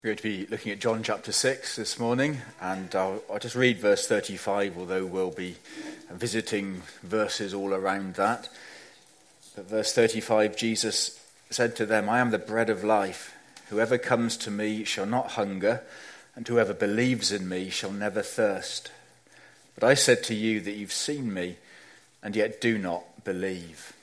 We're going to be looking at John chapter 6 this morning, and I'll just read verse 35, although we'll be visiting verses all around that. But verse 35, Jesus said to them, "I am the bread of life. Whoever comes to me shall not hunger, and whoever believes in me shall never thirst. But I said to you that you've seen me, and yet do not believe."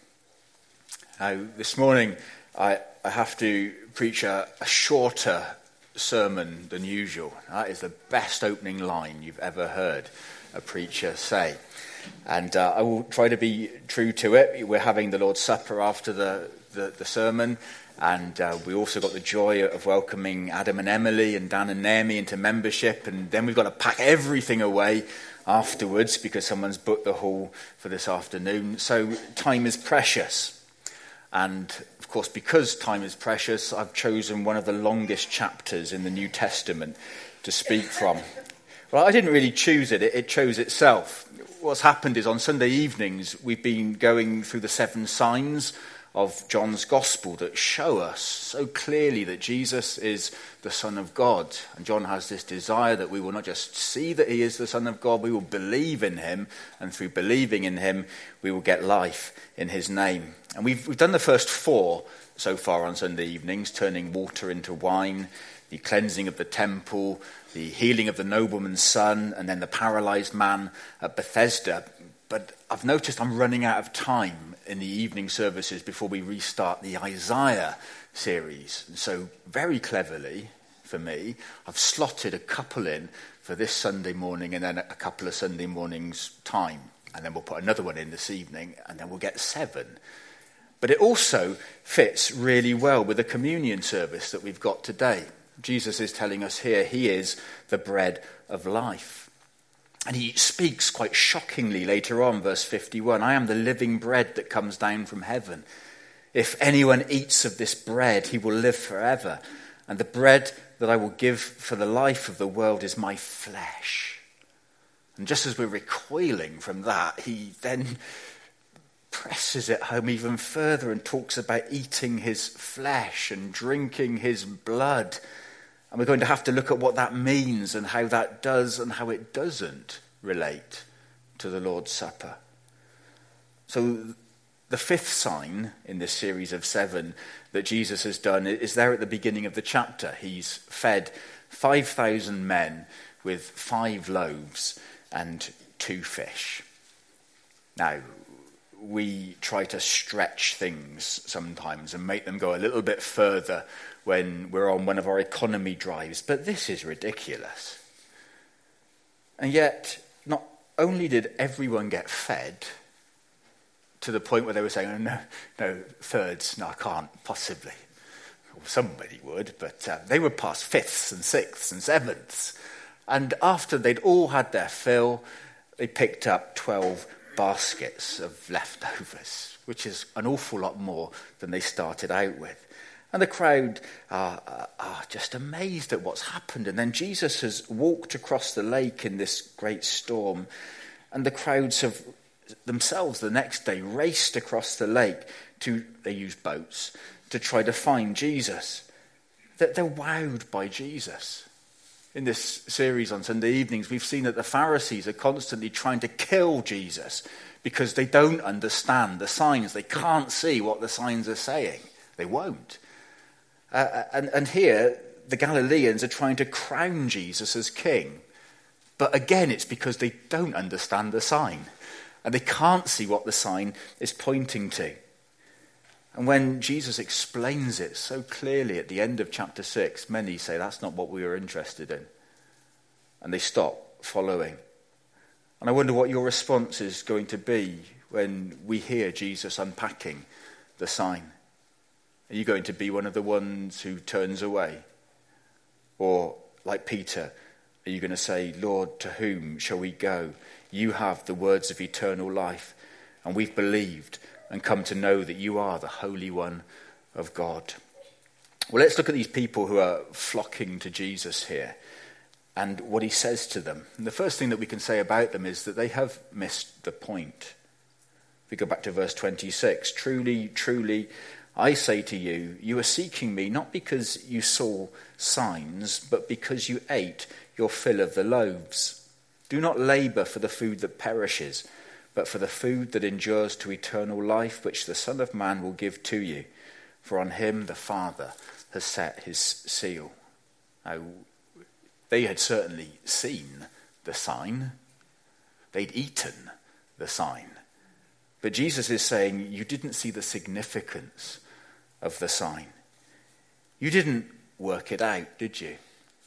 Now, this morning, I have to preach a shorter sermon than usual. That is the best opening line you've ever heard a preacher say. And I will try to be true to it. We're having the Lord's Supper after the sermon, and we also got the joy of welcoming Adam and Emily and Dan and Naomi into membership, and then we've got to pack everything away afterwards because someone's booked the hall for this afternoon. So time is precious. And, of course, because time is precious, I've chosen one of the longest chapters in the New Testament to speak from. Well, I didn't really choose it. It chose itself. What's happened is on Sunday evenings, we've been going through the 7 signs of John's Gospel that show us so clearly that Jesus is the Son of God. And John has this desire that we will not just see that he is the Son of God, we will believe in him, and through believing in him, we will get life in his name. And we've done the first 4 so far on Sunday evenings, turning water into wine, the cleansing of the temple, the healing of the nobleman's son, and then the paralyzed man at Bethesda. But I've noticed I'm running out of time in the evening services before we restart the Isaiah series. And so very cleverly, for me, I've slotted a couple in for this Sunday morning and then a couple of Sunday mornings' time. And then we'll put another one in this evening, and then we'll get 7. But it also fits really well with the communion service that we've got today. Jesus is telling us here he is the bread of life. And he speaks quite shockingly later on, verse 51, "I am the living bread that comes down from heaven. If anyone eats of this bread, he will live forever. And the bread that I will give for the life of the world is my flesh." And just as we're recoiling from that, he then presses it home even further and talks about eating his flesh and drinking his blood. And we're going to have to look at what that means and how that does and how it doesn't relate to the Lord's Supper. So the 5th sign in this series of 7 that Jesus has done is there at the beginning of the chapter. He's fed 5,000 men with 5 loaves and 2 fish. Now, we try to stretch things sometimes and make them go a little bit further when we're on one of our economy drives, but this is ridiculous. And yet, not only did everyone get fed to the point where they were saying, "Oh, no, thirds, no, I can't, possibly." Well, somebody would, but they were past 5ths and 6ths and 7ths. And after they'd all had their fill, they picked up 12 baskets of leftovers, which is an awful lot more than they started out with. And the crowd are just amazed at what's happened. And then Jesus has walked across the lake in this great storm. And the crowds have themselves the next day raced across the lake they use boats, to try to find Jesus. They're wowed by Jesus. In this series on Sunday evenings, we've seen that the Pharisees are constantly trying to kill Jesus because they don't understand the signs. They can't see what the signs are saying. They won't. And here, the Galileans are trying to crown Jesus as king. But again, it's because they don't understand the sign. And they can't see what the sign is pointing to. And when Jesus explains it so clearly at the end of chapter 6, many say that's not what we were interested in. And they stop following. And I wonder what your response is going to be when we hear Jesus unpacking the sign. Are you going to be one of the ones who turns away? Or, like Peter, are you going to say, "Lord, to whom shall we go? You have the words of eternal life, and we've believed and come to know that you are the Holy One of God." Well, let's look at these people who are flocking to Jesus here and what he says to them. And the first thing that we can say about them is that they have missed the point. If we go back to verse 26, "Truly, truly, I say to you, you are seeking me not because you saw signs, but because you ate your fill of the loaves. Do not labor for the food that perishes, but for the food that endures to eternal life, which the Son of Man will give to you. For on him the Father has set his seal. Now, they had certainly seen the sign. They'd eaten the sign. But Jesus is saying, you didn't see the significance of the sign. You didn't work it out, did you?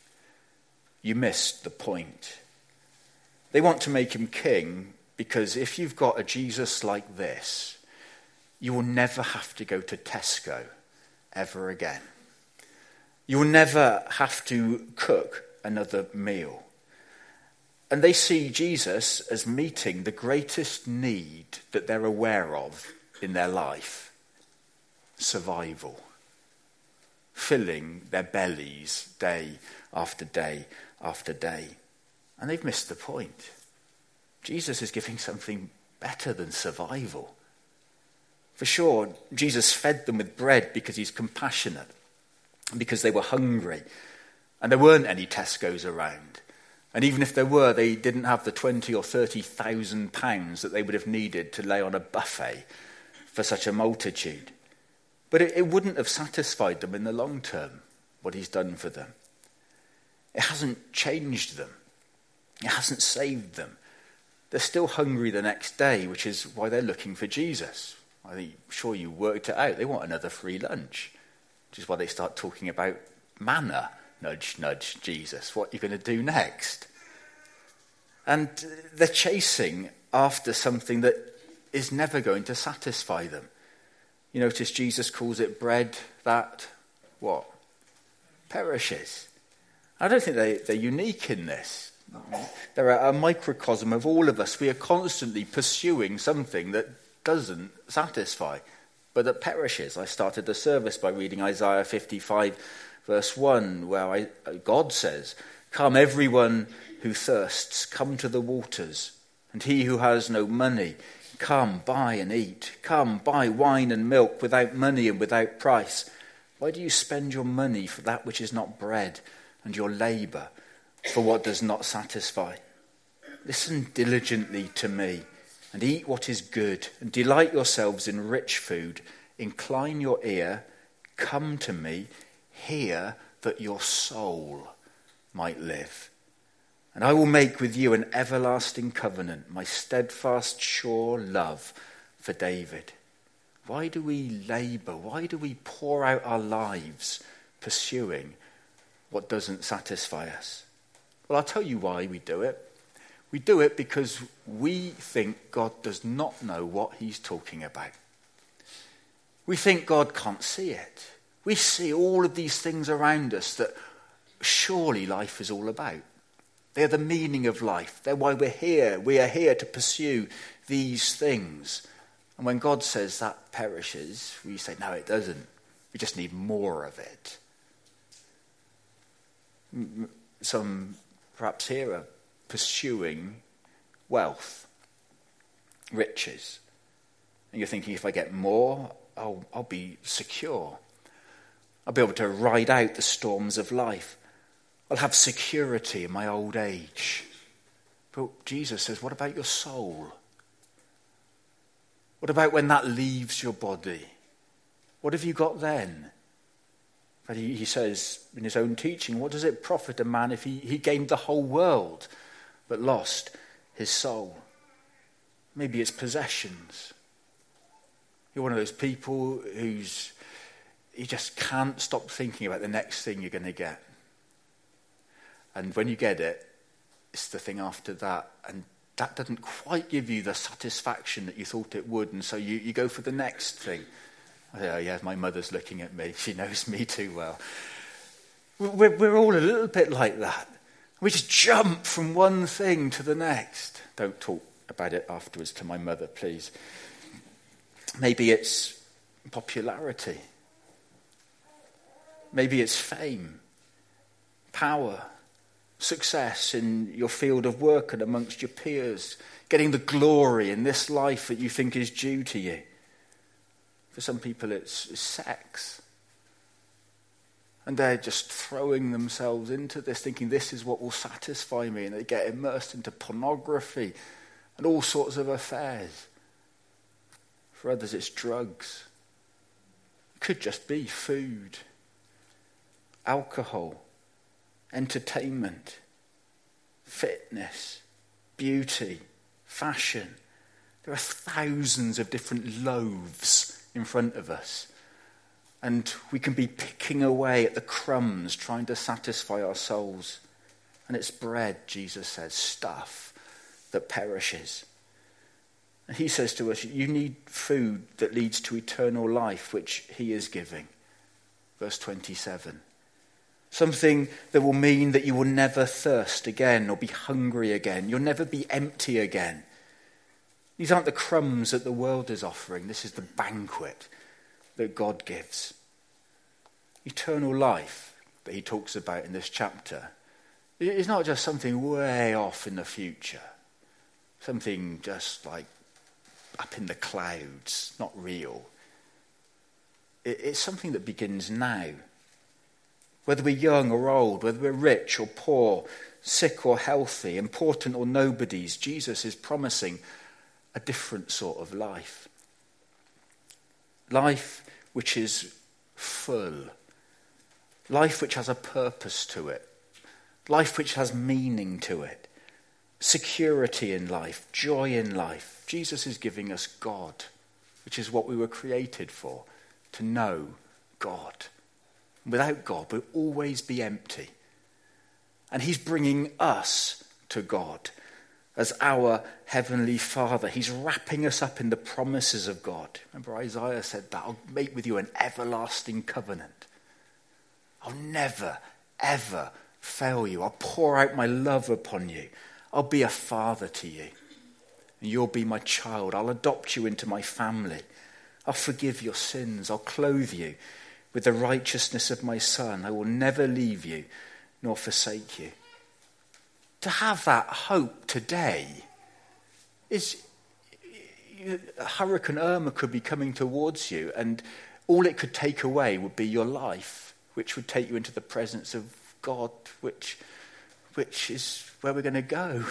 You missed the point. They want to make him king because if you've got a Jesus like this, you will never have to go to Tesco ever again. You will never have to cook another meal. And they see Jesus as meeting the greatest need that they're aware of in their life: survival, filling their bellies day after day after day. And they've missed the point. Jesus is giving something better than survival. For sure, Jesus fed them with bread because he's compassionate, because they were hungry, and there weren't any Tesco's around. And even if there were, they didn't have the 20 or 30,000 pounds that they would have needed to lay on a buffet for such a multitude. But it wouldn't have satisfied them in the long term, what he's done for them. It hasn't changed them. It hasn't saved them. They're still hungry the next day, which is why they're looking for Jesus. I'm sure you worked it out. They want another free lunch, which is why they start talking about manna. Nudge, nudge, Jesus, what are you going to do next? And they're chasing after something that is never going to satisfy them. You notice Jesus calls it bread that, what? Perishes. I don't think they're unique in this. They're a microcosm of all of us. We are constantly pursuing something that doesn't satisfy, but that perishes. I started the service by reading Isaiah 55, verse 1, where God says, "Come, everyone who thirsts, come to the waters, and he who has no money, come, buy and eat. Come, buy wine and milk without money and without price. Why do you spend your money for that which is not bread, and your labour for what does not satisfy? Listen diligently to me, and eat what is good, and delight yourselves in rich food. Incline your ear, come to me, hear that your soul might live. And I will make with you an everlasting covenant, my steadfast, sure love for David." Why do we labour? Why do we pour out our lives pursuing what doesn't satisfy us? Well, I'll tell you why we do it. We do it because we think God does not know what he's talking about. We think God can't see it. We see all of these things around us that surely life is all about. They're the meaning of life. They're why we're here. We are here to pursue these things. And when God says that perishes, we say, no, it doesn't. We just need more of it. Some perhaps here are pursuing wealth, riches. And you're thinking, if I get more, I'll be secure. I'll be able to ride out the storms of life. I'll have security in my old age. But Jesus says, what about your soul? What about when that leaves your body? What have you got then? But he says in his own teaching, what does it profit a man if he gained the whole world but lost his soul? Maybe it's possessions. You're one of those people you just can't stop thinking about the next thing you're going to get. And when you get it, it's the thing after that. And that doesn't quite give you the satisfaction that you thought it would. And so you go for the next thing. Oh, yeah, my mother's looking at me. She knows me too well. We're all a little bit like that. We just jump from one thing to the next. Don't talk about it afterwards to my mother, please. Maybe it's popularity. Maybe it's fame, power, success in your field of work and amongst your peers, getting the glory in this life that you think is due to you. For some people it's sex. And they're just throwing themselves into this, thinking this is what will satisfy me. And they get immersed into pornography and all sorts of affairs. For others it's drugs. It could just be food, alcohol, entertainment, fitness, beauty, fashion. There are thousands of different loaves in front of us. And we can be picking away at the crumbs, trying to satisfy our souls. And it's bread, Jesus says, stuff that perishes. And he says to us, you need food that leads to eternal life, which he is giving. Verse 27. Something that will mean that you will never thirst again or be hungry again. You'll never be empty again. These aren't the crumbs that the world is offering. This is the banquet that God gives. Eternal life that he talks about in this chapter is not just something way off in the future, something just like up in the clouds, not real. It's something that begins now. Whether we're young or old, whether we're rich or poor, sick or healthy, important or nobodies, Jesus is promising a different sort of life. Life which is full. Life which has a purpose to it. Life which has meaning to it. Security in life, joy in life. Jesus is giving us God, which is what we were created for, to know God. Without God, we'll always be empty. And he's bringing us to God as our heavenly Father. He's wrapping us up in the promises of God. Remember Isaiah said that, I'll make with you an everlasting covenant. I'll never, ever fail you. I'll pour out my love upon you. I'll be a father to you. And you'll be my child. I'll adopt you into my family. I'll forgive your sins. I'll clothe you with the righteousness of my Son. I will never leave you nor forsake you. To have that hope today is, Hurricane Irma could be coming towards you, and all it could take away would be your life, which would take you into the presence of God, which is where we're going to go.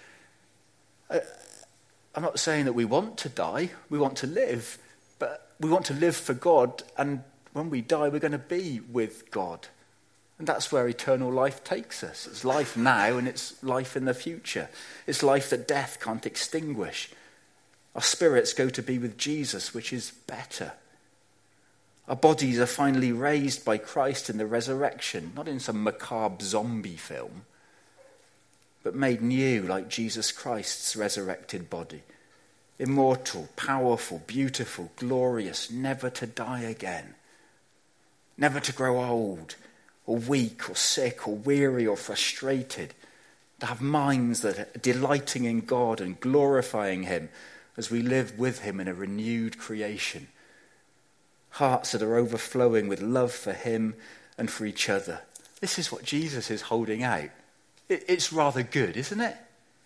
I'm not saying that we want to die, we want to live, but we want to live for God, and when we die, we're going to be with God. And that's where eternal life takes us. It's life now and it's life in the future. It's life that death can't extinguish. Our spirits go to be with Jesus, which is better. Our bodies are finally raised by Christ in the resurrection, not in some macabre zombie film, but made new like Jesus Christ's resurrected body. Immortal, powerful, beautiful, glorious, never to die again. Never to grow old, or weak, or sick, or weary, or frustrated. To have minds that are delighting in God and glorifying him as we live with him in a renewed creation. Hearts that are overflowing with love for him and for each other. This is what Jesus is holding out. It's rather good, isn't it?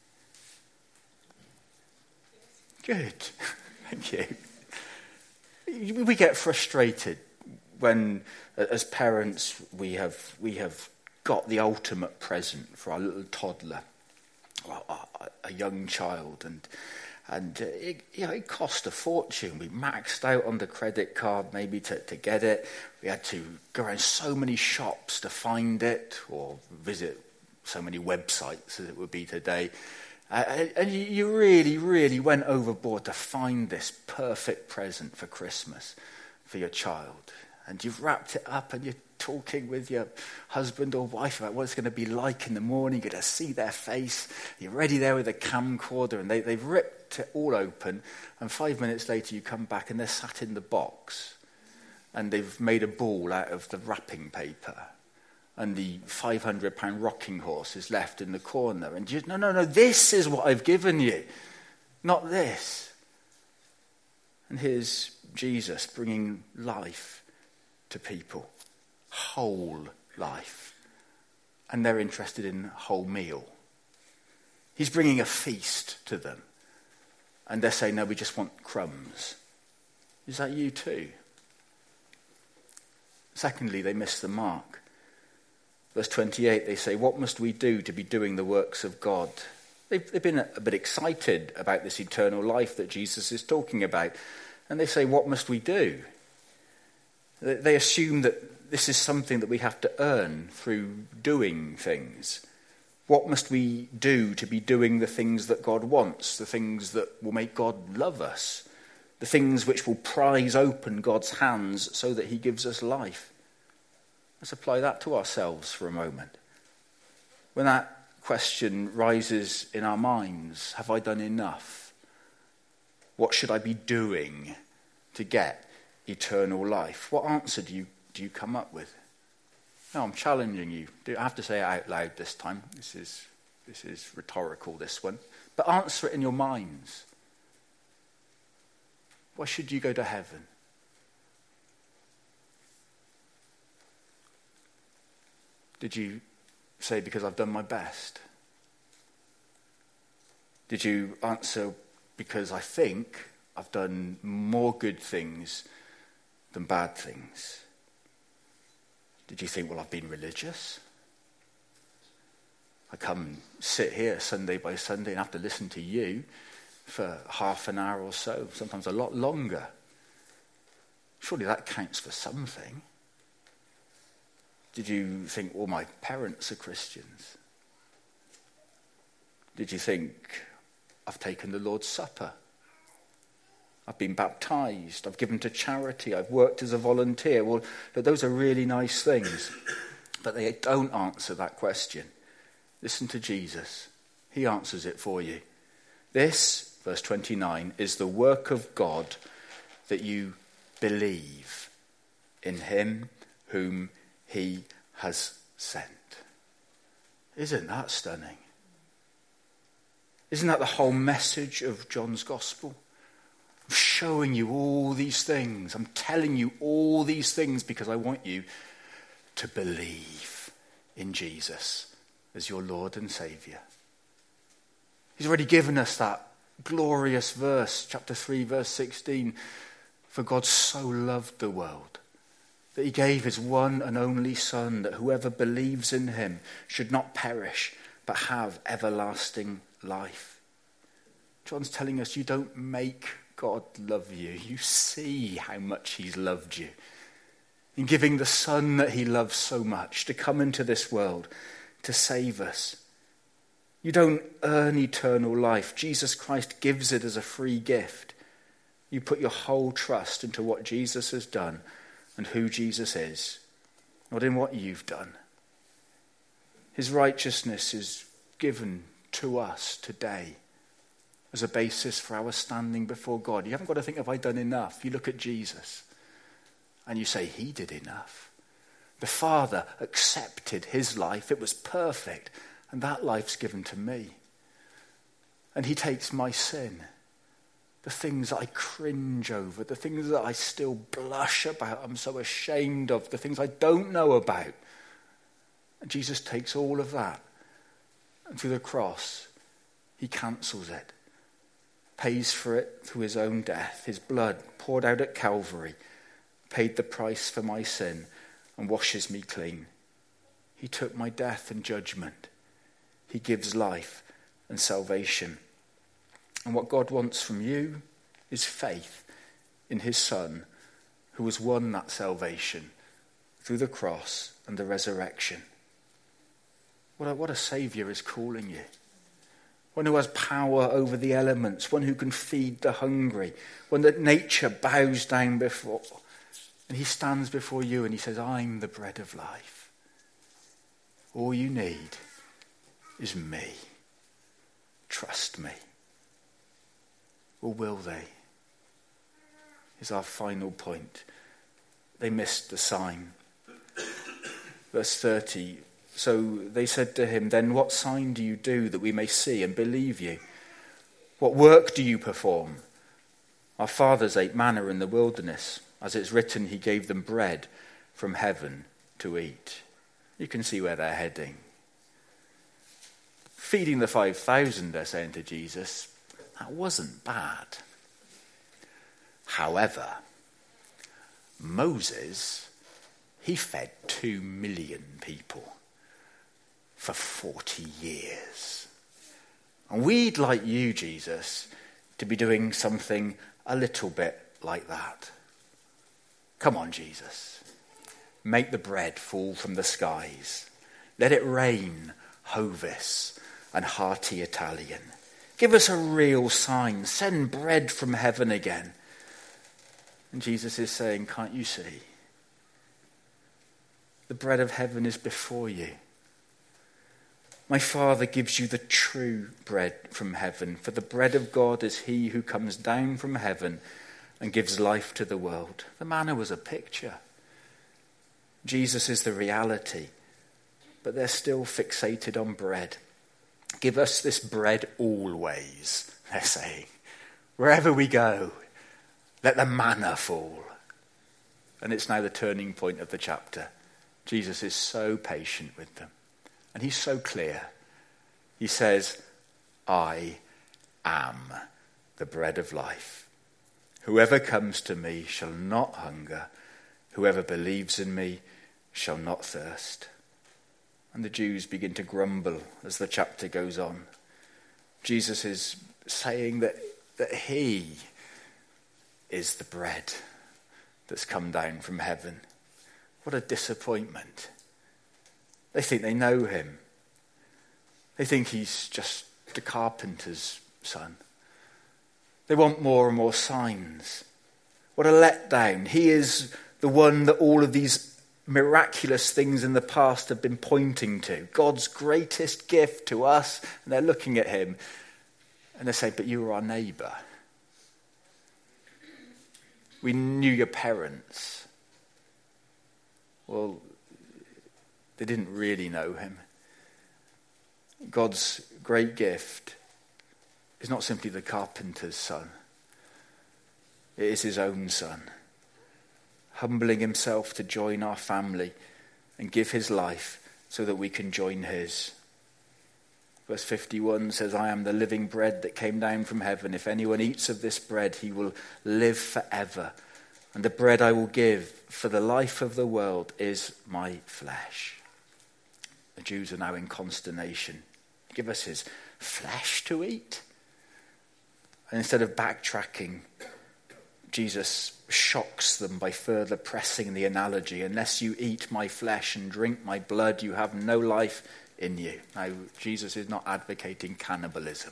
Good. Thank you. We get frustrated when, as parents, we have got the ultimate present for our little toddler, a young child, and it cost a fortune. We maxed out on the credit card maybe to get it. We had to go around so many shops to find it, or visit so many websites as it would be today. And you really, really went overboard to find this perfect present for Christmas for your child. And you've wrapped it up and you're talking with your husband or wife about what it's going to be like in the morning. You're going to see their face. You're ready there with a camcorder, and they've ripped it all open. And 5 minutes later you come back and they're sat in the box. And they've made a ball out of the wrapping paper. And the £500 rocking horse is left in the corner. And you, no, this is what I've given you, not this. And here's Jesus bringing life to people, whole life. And they're interested in whole meal. He's bringing a feast to them. And they're saying, no, we just want crumbs. Is that you too? Secondly, they miss the mark. Verse 28, they say, what must we do to be doing the works of God? They've been a bit excited about this eternal life that Jesus is talking about. And they say, what must we do? They assume that this is something that we have to earn through doing things. What must we do to be doing the things that God wants, the things that will make God love us, the things which will prise open God's hands so that he gives us life? Let's apply that to ourselves for a moment. When that question rises in our minds, have I done enough? What should I be doing to get eternal life? What answer do you come up with? No, I'm challenging you. I have to say it out loud this time. This is rhetorical, this one. But answer it in your minds. Why should you go to heaven? Did you say because I've done my best? Did you answer because I think I've done more good things than bad things? Did you think, well, I've been religious? I come sit here Sunday by Sunday and have to listen to you for half an hour or so, sometimes a lot longer. Surely that counts for something. Did you think, well, my parents are Christians? Did you think, I've taken the Lord's Supper? I've been baptized. I've given to charity. I've worked as a volunteer. Well, but those are really nice things. But they don't answer that question. Listen to Jesus. He answers it for you. This, verse 29, is the work of God that you believe in him whom he has sent. Isn't that stunning? Isn't that the whole message of John's gospel? I'm showing you all these things. I'm telling you all these things because I want you to believe in Jesus as your Lord and Saviour. He's already given us that glorious verse, chapter 3, verse 16. For God so loved the world that he gave his one and only Son, that whoever believes in him should not perish, but have everlasting life. John's telling us you don't make God love you. You see how much he's loved you in giving the Son that he loves so much to come into this world to save us. You don't earn eternal life. Jesus Christ gives it as a free gift. You put your whole trust into what Jesus has done and who Jesus is, not in what you've done. His righteousness is given to us today as a basis for our standing before God. You haven't got to think, have I done enough? You look at Jesus and you say, he did enough. The Father accepted his life. It was perfect. And that life's given to me. And he takes my sin, the things that I cringe over, the things that I still blush about, I'm so ashamed of, the things I don't know about. And Jesus takes all of that. And through the cross, he cancels it. Pays for it through his own death. His blood poured out at Calvary paid the price for my sin and washes me clean. He took my death and judgment. He gives life and salvation. And what God wants from you is faith in his Son, who has won that salvation through the cross and the resurrection. What a Saviour is calling you. One who has power over the elements, one who can feed the hungry, one that nature bows down before. And he stands before you and he says, I'm the bread of life. All you need is me. Trust me. Or will they? Is our final point. They missed the sign. Verse 30. So they said to him, then what sign do you do that we may see and believe you? What work do you perform? Our fathers ate manna in the wilderness. As it's written, he gave them bread from heaven to eat. You can see where they're heading. Feeding the 5,000, they're saying to Jesus, that wasn't bad. However, Moses, he fed 2 million people for 40 years. And we'd like you, Jesus, to be doing something a little bit like that. Come on, Jesus. Make the bread fall from the skies. Let it rain Hovis and hearty Italian. Give us a real sign. Send bread from heaven again. And Jesus is saying, can't you see? The bread of heaven is before you. My Father gives you the true bread from heaven, for the bread of God is he who comes down from heaven and gives life to the world. The manna was a picture. Jesus is the reality, but they're still fixated on bread. Give us this bread always, they're saying. Wherever we go, let the manna fall. And it's now the turning point of the chapter. Jesus is so patient with them. And he's so clear. He says, I am the bread of life. Whoever comes to me shall not hunger. Whoever believes in me shall not thirst. And the Jews begin to grumble as the chapter goes on. Jesus is saying that he is the bread that's come down from heaven. What a disappointment. They think they know him. They think he's just the carpenter's son. They want more and more signs. What a letdown. He is the one that all of these miraculous things in the past have been pointing to. God's greatest gift to us. And they're looking at him and they say, but you were our neighbour. We knew your parents. Well, they didn't really know him. God's great gift is not simply the carpenter's son. It is his own son, humbling himself to join our family and give his life so that we can join his. Verse 51 says, I am the living bread that came down from heaven. If anyone eats of this bread, he will live forever. And the bread I will give for the life of the world is my flesh. The Jews are now in consternation. Give us his flesh to eat. And instead of backtracking, Jesus shocks them by further pressing the analogy. Unless you eat my flesh and drink my blood, you have no life in you. Now, Jesus is not advocating cannibalism.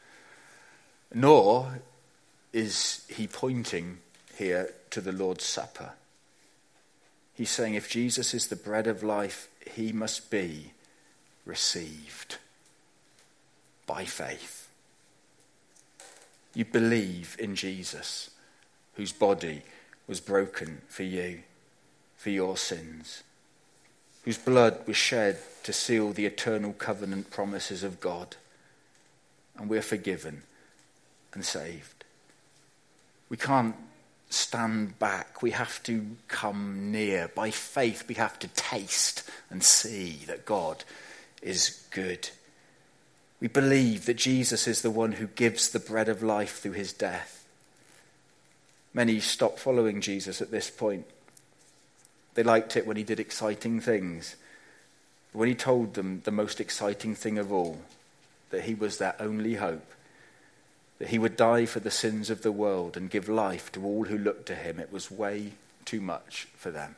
Nor is he pointing here to the Lord's Supper. He's saying if Jesus is the bread of life, he must be received by faith. You believe in Jesus, whose body was broken for you, for your sins, whose blood was shed to seal the eternal covenant promises of God, and we're forgiven and saved. We can't stand back. We have to come near. By faith, we have to taste and see that God is good. We believe that Jesus is the one who gives the bread of life through his death. Many stop following Jesus at this point. They liked it when he did exciting things. But when he told them the most exciting thing of all, that he was their only hope, that he would die for the sins of the world and give life to all who looked to him, it was way too much for them.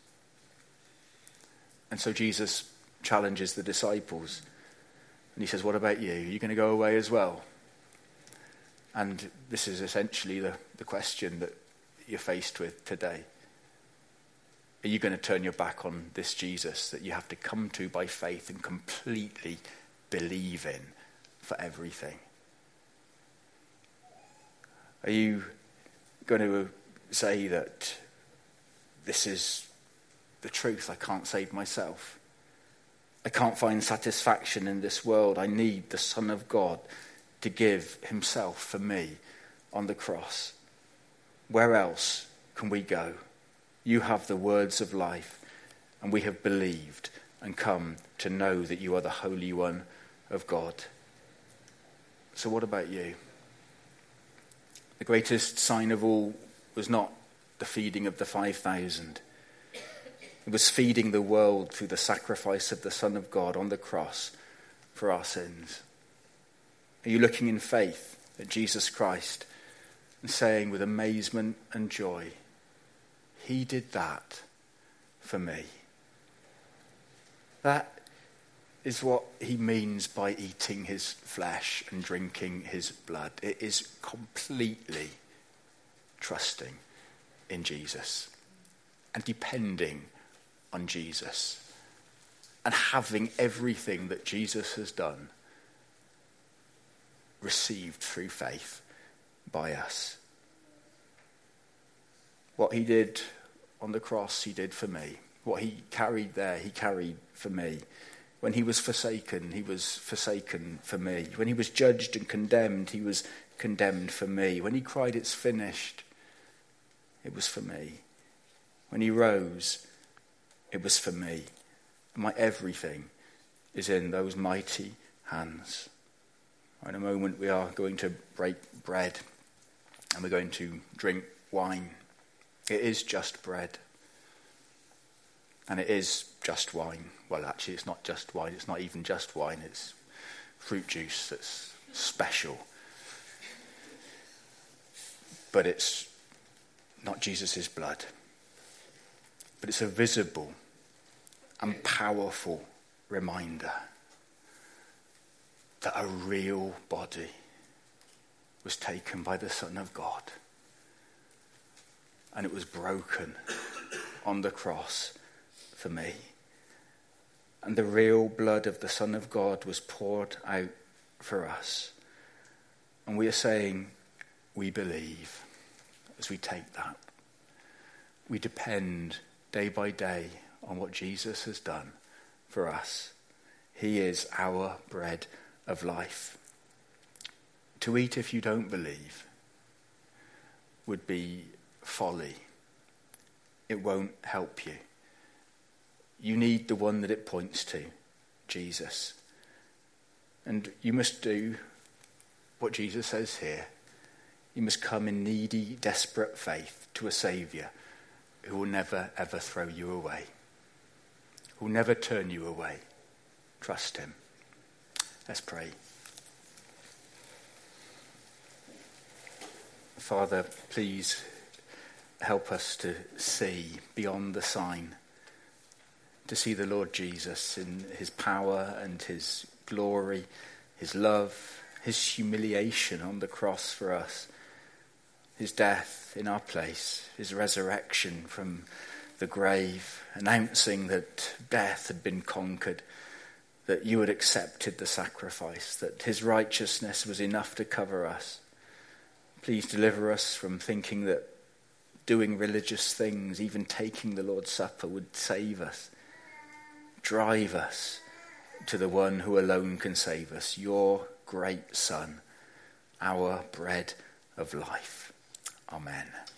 And so Jesus challenges the disciples. And he says, what about you? Are you going to go away as well? And this is essentially the question that you're faced with today. Are you going to turn your back on this Jesus that you have to come to by faith and completely believe in for everything? Are you going to say that this is the truth? I can't save myself. I can't find satisfaction in this world. I need the Son of God to give himself for me on the cross. Where else can we go? You have the words of life, and we have believed and come to know that you are the Holy One of God. So what about you? The greatest sign of all was not the the feeding of the 5,000. It was feeding the world through the sacrifice of the Son of God on the cross for our sins. Are you looking in faith at Jesus Christ and saying with amazement and joy, he did that for me? That is what he means by eating his flesh and drinking his blood. It is completely trusting in Jesus and depending on Jesus and having everything that Jesus has done received through faith by us. What he did on the cross, he did for me. What he carried there, he carried for me. When he was forsaken for me. When he was judged and condemned, he was condemned for me. When he cried, it's finished, it was for me. When he rose, it was for me. My everything is in those mighty hands. In a moment we are going to break bread and we're going to drink wine. It is just bread. And it is just wine. Well, actually, it's not just wine. It's not even just wine. It's fruit juice that's special. But it's not Jesus' blood. But it's a visible and powerful reminder that a real body was taken by the Son of God. And it was broken on the cross for me. And the real blood of the Son of God was poured out for us. And we are saying, we believe as we take that. We depend day by day on what Jesus has done for us. He is our bread of life. To eat if you don't believe would be folly. It won't help you. You need the one that it points to, Jesus. And you must do what Jesus says here. You must come in needy, desperate faith to a Saviour who will never, ever throw you away, who will never turn you away. Trust him. Let's pray. Father, please help us to see beyond the sign, to see the Lord Jesus in his power and his glory, his love, his humiliation on the cross for us, his death in our place, his resurrection from the grave, announcing that death had been conquered, that you had accepted the sacrifice, that his righteousness was enough to cover us. Please deliver us from thinking that doing religious things, even taking the Lord's Supper, would save us. Drive us to the one who alone can save us, your great Son, our bread of life. Amen.